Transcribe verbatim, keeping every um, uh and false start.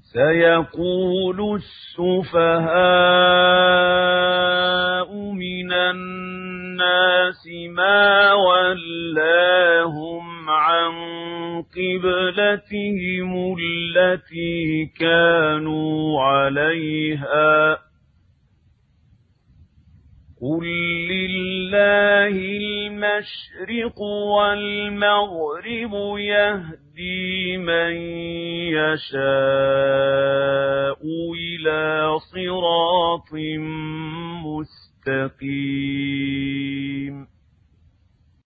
سيقول السفهاء من الناس ما ولاهم عن قبلتهم التي كانوا عليها قل لله المشرق والمغرب يهدي من يشاء إلى صراط مستقيم.